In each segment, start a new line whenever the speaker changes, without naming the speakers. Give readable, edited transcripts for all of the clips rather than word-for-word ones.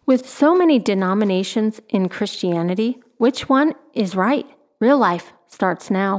With so many denominations in Christianity, which one is right? Real Life starts now.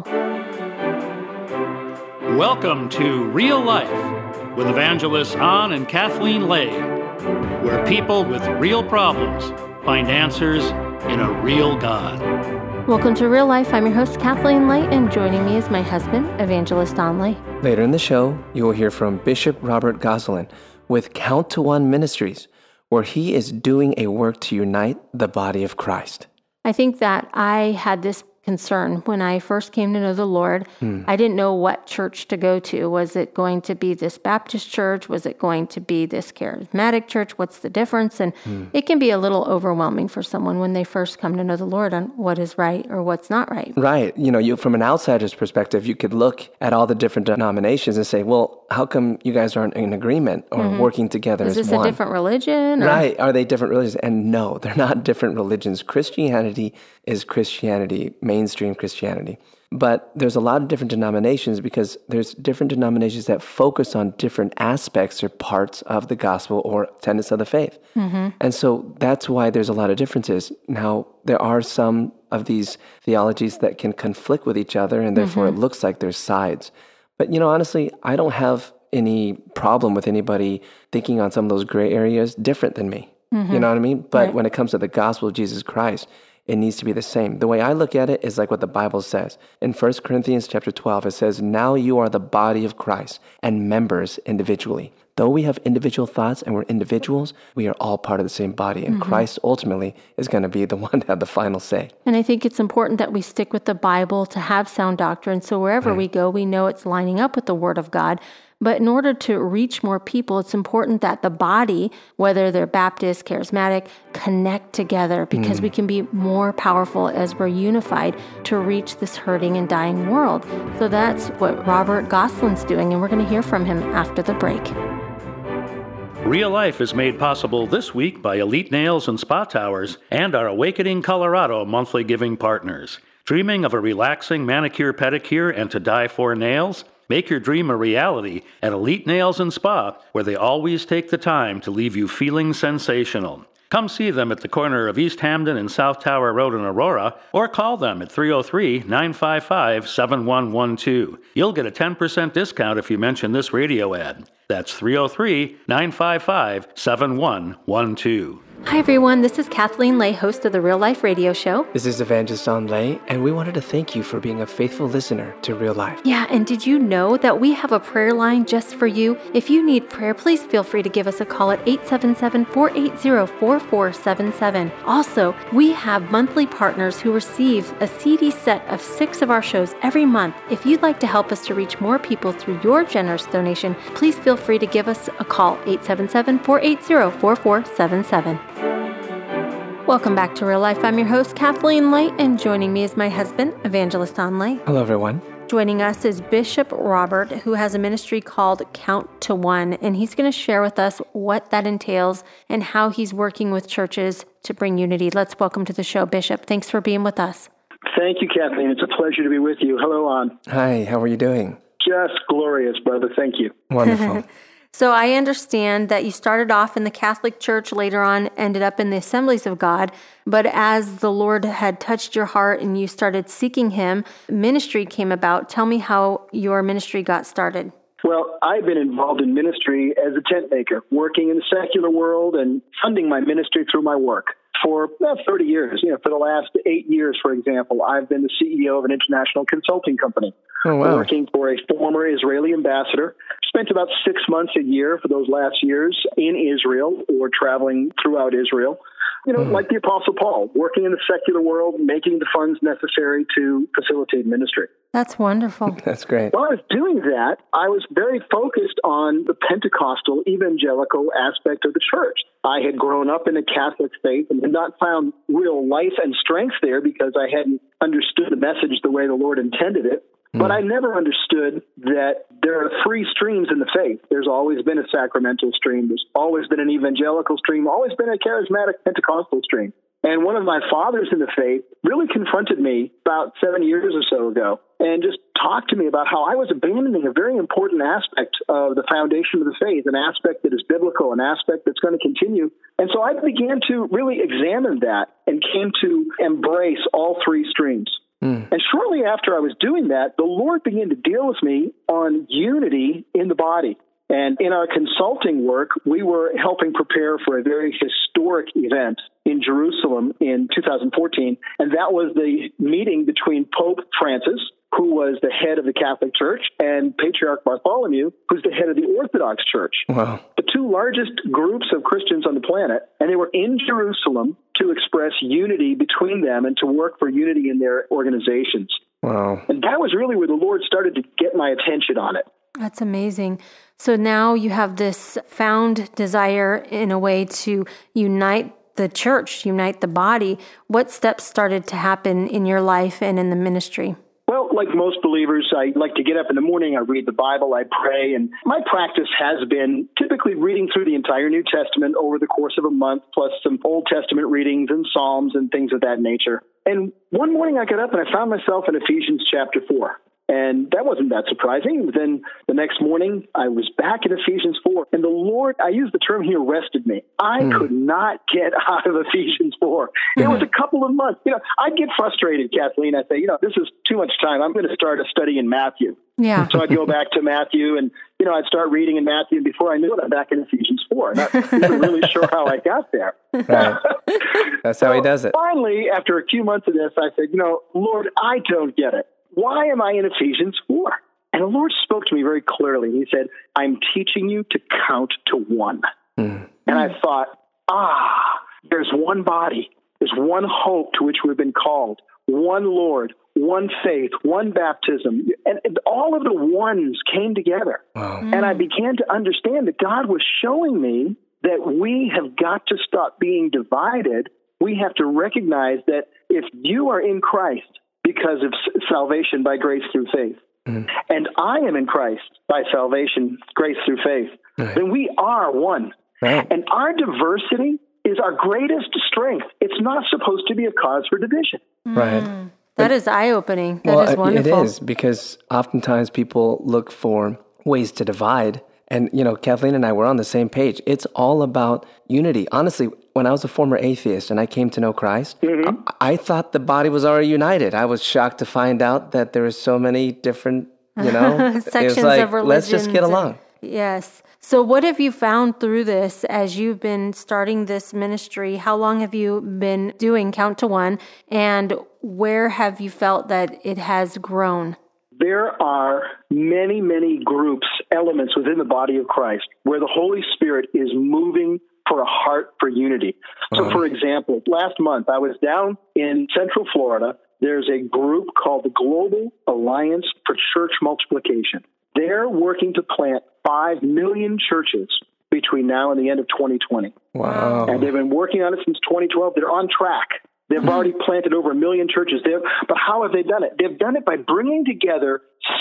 Welcome to Real Life with evangelists Ann and Kathleen Lay, where people with real problems find answers in a real God.
Welcome to Real Life. I'm your host, Kathleen Lay, and joining me is my husband, Evangelist Don Lay.
Later in the show, you will hear from Bishop Robert Gosselin with Count to One Ministries, where he is doing a work to unite the body of Christ.
I think that I had this concern when I first came to know the Lord. I didn't know what church to go to. Was it going to be this Baptist church? Was it going to be this charismatic church? What's the difference? And it can be a little overwhelming for someone when they first come to know the Lord on what is right or what's not right.
Right. You from an outsider's perspective, you could look at all the different denominations and say, well, how come you guys aren't in agreement or working together as one?
Is this a different religion? Or?
Right. Are they different religions? And no, they're not different religions. Christianity is Christianity, mainstream Christianity. But there's a lot of different denominations because there's different denominations that focus on different aspects or parts of the gospel or tenets of the faith. And so that's why there's a lot of differences. Now, there are some of these theologies that can conflict with each other, and therefore it looks like there's sides. But, honestly, I don't have any problem with anybody thinking on some of those gray areas different than me. You know what I mean? But when it comes to the gospel of Jesus Christ, it needs to be the same. The way I look at it is like what the Bible says. In 1 Corinthians chapter 12, it says, now you are the body of Christ and members individually. Though we have individual thoughts and we're individuals, we are all part of the same body. And Christ ultimately is going to be the one to have the final say.
And I think it's important that we stick with the Bible to have sound doctrine. So wherever we go, we know it's lining up with the Word of God. But in order to reach more people, it's important that the body, whether they're Baptist, charismatic, connect together because we can be more powerful as we're unified to reach this hurting and dying world. So that's what Robert Gosselin's doing, and we're going to hear from him after the break.
Real Life is made possible this week by Elite Nails and Spa Towers and our Awakening Colorado monthly giving partners. Dreaming of a relaxing manicure, pedicure, and to die for nails? Make your dream a reality at Elite Nails and Spa, where they always take the time to leave you feeling sensational. Come see them at the corner of East Hamden and South Tower Road in Aurora, or call them at 303-955-7112. You'll get a 10% discount if you mention this radio ad. That's 303-955-7112.
Hi, everyone. This is Kathleen Lay, host of the Real Life Radio Show.
This is Evangelist Don Lay, and we wanted to thank you for being a faithful listener to Real Life.
Yeah, and did you know that we have a prayer line just for you? If you need prayer, please feel free to give us a call at 877-480-4477. Also, we have monthly partners who receive a CD set of 6 of our shows every month. If you'd like to help us to reach more people through your generous donation, please feel free to give us a call, 877-480-4477. Welcome back to Real Life. I'm your host, Kathleen Lay, and joining me is my husband, Evangelist Don Lay.
Hello, everyone.
Joining us is Bishop Robert, who has a ministry called Count to One, and he's going to share with us what that entails and how he's working with churches to bring unity. Let's welcome to the show, Bishop. Thanks for being with us.
Thank you, Kathleen. It's a pleasure to be with you. Hello, Ann.
Hi, how are you doing?
Just glorious, brother. Thank you.
Wonderful.
So I understand that you started off in the Catholic Church, later on ended up in the Assemblies of God, but as the Lord had touched your heart and you started seeking Him, ministry came about. Tell me how your ministry got started.
Well, I've been involved in ministry as a tent maker, working in the secular world and funding my ministry through my work for about 30 years. For the last 8 years, for example, I've been the CEO of an international consulting company, working for a former Israeli ambassador. Spent about 6 months a year for those last years in Israel or traveling throughout Israel. Like the Apostle Paul, working in the secular world, making the funds necessary to facilitate ministry.
That's wonderful.
That's great.
While I was doing that, I was very focused on the Pentecostal evangelical aspect of the church. I had grown up in the Catholic faith and had not found real life and strength there because I hadn't understood the message the way the Lord intended it. But I never understood that there are 3 streams in the faith. There's always been a sacramental stream. There's always been an evangelical stream, always been a charismatic Pentecostal stream. And one of my fathers in the faith really confronted me about 7 years or so ago and just talked to me about how I was abandoning a very important aspect of the foundation of the faith, an aspect that is biblical, an aspect that's going to continue. And so I began to really examine that and came to embrace all three streams. And shortly after I was doing that, the Lord began to deal with me on unity in the body. And in our consulting work, we were helping prepare for a very historic event in Jerusalem in 2014. And that was the meeting between Pope Francis, who was the head of the Catholic Church, and Patriarch Bartholomew, who's the head of the Orthodox Church.
Wow.
The two largest groups of Christians on the planet, and they were in Jerusalem to express unity between them and to work for unity in their organizations.
Wow.
And that was really where the Lord started to get my attention on it.
That's amazing. So now you have this found desire in a way to unite the church, unite the body. What steps started to happen in your life and in the ministry?
Well, like most believers, I like to get up in the morning, I read the Bible, I pray, and my practice has been typically reading through the entire New Testament over the course of a month, plus some Old Testament readings and Psalms and things of that nature. And one morning I got up and I found myself in Ephesians chapter 4. And that wasn't that surprising. Then the next morning, I was back in Ephesians 4. And the Lord, I use the term, He arrested me. I could not get out of Ephesians 4. It was a couple of months. I'd get frustrated, Kathleen. I'd say, this is too much time. I'm going to start a study in Matthew.
Yeah.
So I'd go back to Matthew and, I'd start reading in Matthew. And before I knew it, I'm back in Ephesians 4. Not even really sure how I got there.
Right. That's how He does it.
Finally, after a few months of this, I said, Lord, I don't get it. Why am I in Ephesians 4? And the Lord spoke to me very clearly. He said, I'm teaching you to count to one. And I thought, there's one body. There's one hope to which we've been called. One Lord, one faith, one baptism. And all of the ones came together.
Wow.
And I began to understand that God was showing me that we have got to stop being divided. We have to recognize that if you are in Christ, because of salvation by grace through faith, and I am in Christ by salvation, grace through faith, then we are one.
Right.
And our diversity is our greatest strength. It's not supposed to be a cause for division.
Right.
That is eye-opening. That is wonderful.
It is, because oftentimes people look for ways to divide. And, Kathleen and I were on the same page. It's all about unity. Honestly, when I was a former atheist and I came to know Christ, I thought the body was already united. I was shocked to find out that there were so many different,
sections
it was like,
of religions.
Let's just get along.
Yes. So what have you found through this as you've been starting this ministry? How long have you been doing Count to One? And where have you felt that it has grown?
There are many, many groups, elements within the body of Christ where the Holy Spirit is moving for a heart for unity. So, for example, last month I was down in Central Florida. There's a group called the Global Alliance for Church Multiplication. They're working to plant 5 million churches between now and the end of 2020.
Wow.
And they've been working on it since 2012. They're on track. They've already planted over 1 million churches. But how have they done it? They've done it by bringing together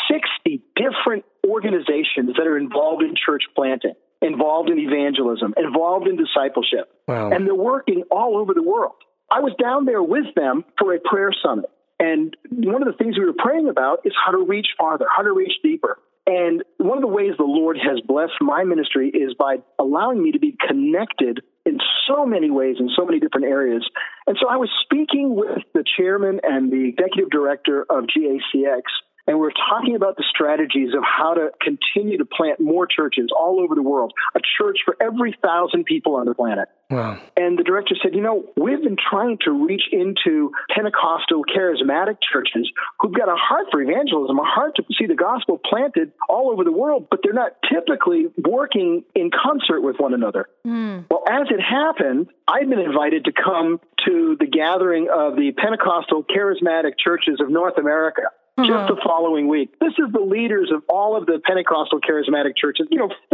60 different organizations that are involved in church planting, involved in evangelism, involved in discipleship.
Wow.
And they're working all over the world. I was down there with them for a prayer summit. And one of the things we were praying about is how to reach farther, how to reach deeper. And one of the ways the Lord has blessed my ministry is by allowing me to be connected in so many ways, in so many different areas. And so I was speaking with the chairman and the executive director of GACX, and we're talking about the strategies of how to continue to plant more churches all over the world, a church for every 1,000 people on the planet.
Wow.
And the director said, we've been trying to reach into Pentecostal charismatic churches who've got a heart for evangelism, a heart to see the gospel planted all over the world, but they're not typically working in concert with one another. Well, as it happened, I'd been invited to come to the gathering of the Pentecostal charismatic churches of North America. Just the following week. This is the leaders of all of the Pentecostal charismatic churches,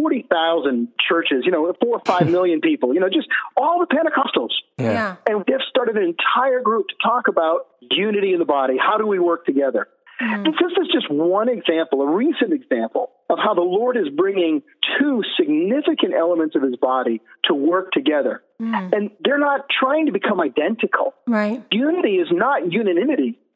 40,000 churches, 4 or 5 million people, just all the Pentecostals.
Yeah.
And they've started an entire group to talk about unity in the body. How do we work together? And this is just one example, a recent example of how the Lord is bringing two significant elements of his body to work together. And they're not trying to become identical.
Right.
Unity is not unanimity.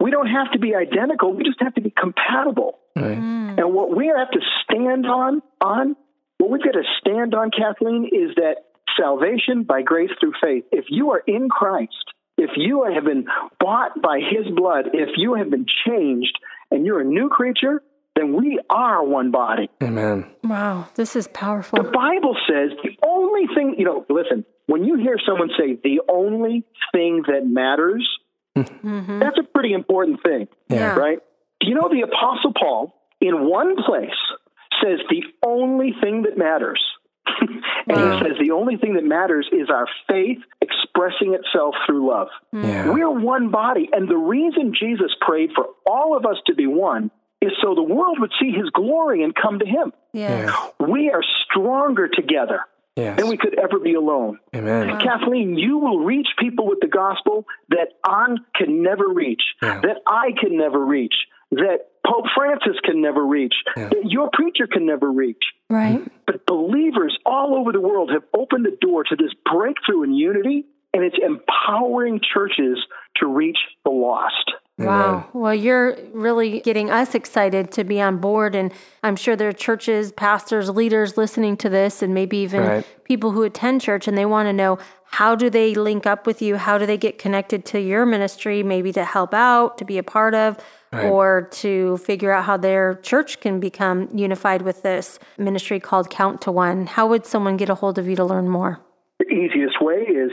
We don't have to be identical. We just have to be compatible.
Right.
And what we have to stand on, what we've got to stand on, Kathleen, is that salvation by grace through faith. If you are in Christ, if you have been bought by his blood, if you have been changed and you're a new creature, then we are one body.
Amen.
Wow, this is powerful.
The Bible says the only thing, listen, when you hear someone say the only thing that matters, that's a pretty important thing, right? Do you know the Apostle Paul, in one place, says the only thing that matters? And he says the only thing that matters is our faith expressing itself through love.
Yeah.
We're one body. And the reason Jesus prayed for all of us to be one is so the world would see his glory and come to him.
Yes.
We are stronger together than we could ever be alone.
Amen.
Wow.
Kathleen, you will reach people with the gospel that An can never reach, that I can never reach, that Pope Francis can never reach, that your preacher can never reach.
Right.
But believers all over the world have opened the door to this breakthrough in unity, and it's empowering churches to reach the lost.
Wow. Well, you're really getting us excited to be on board. And I'm sure there are churches, pastors, leaders listening to this, and maybe even people who attend church, and they want to know, how do they link up with you? How do they get connected to your ministry, maybe to help out, to be a part of, or to figure out how their church can become unified with this ministry called Count to One? How would someone get a hold of you to learn more?
The easiest way is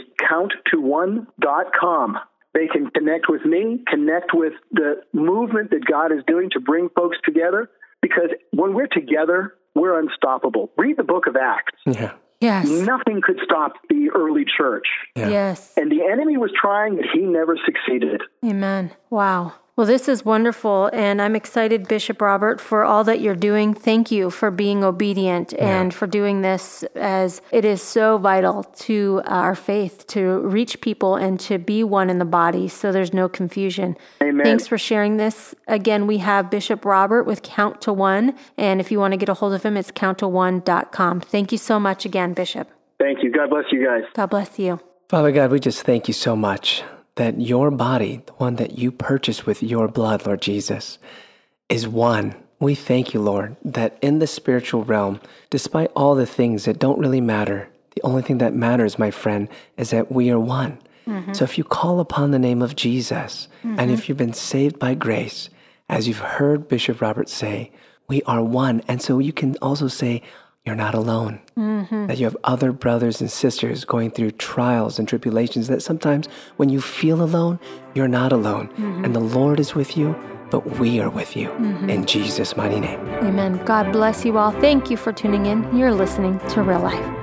count21.com. They can connect with me, connect with the movement that God is doing to bring folks together, because when we're together, we're unstoppable. Read the book of Acts.
Yeah.
Yes.
Nothing could stop the early church.
Yeah.
Yes.
And the enemy was trying, but he never succeeded.
Amen. Wow. Well, this is wonderful, and I'm excited, Bishop Robert, for all that you're doing. Thank you for being obedient and for doing this, as it is so vital to our faith to reach people and to be one in the body, so there's no confusion.
Amen.
Thanks for sharing this. Again, we have Bishop Robert with Count to One, and if you want to get a hold of him, it's count1.com. Thank you so much again, Bishop.
Thank you. God bless you guys.
God bless you.
Father God, we just thank you so much that your body, the one that you purchased with your blood, Lord Jesus, is one. We thank you, Lord, that in the spiritual realm, despite all the things that don't really matter, the only thing that matters, my friend, is that we are one. So if you call upon the name of Jesus, and if you've been saved by grace, as you've heard Bishop Robert say, we are one. And so you can also say, you're not alone, that you have other brothers and sisters going through trials and tribulations, that sometimes when you feel alone, you're not alone. And the Lord is with you, but we are with you. In Jesus' mighty name.
Amen. God bless you all. Thank you for tuning in. You're listening to Real Life.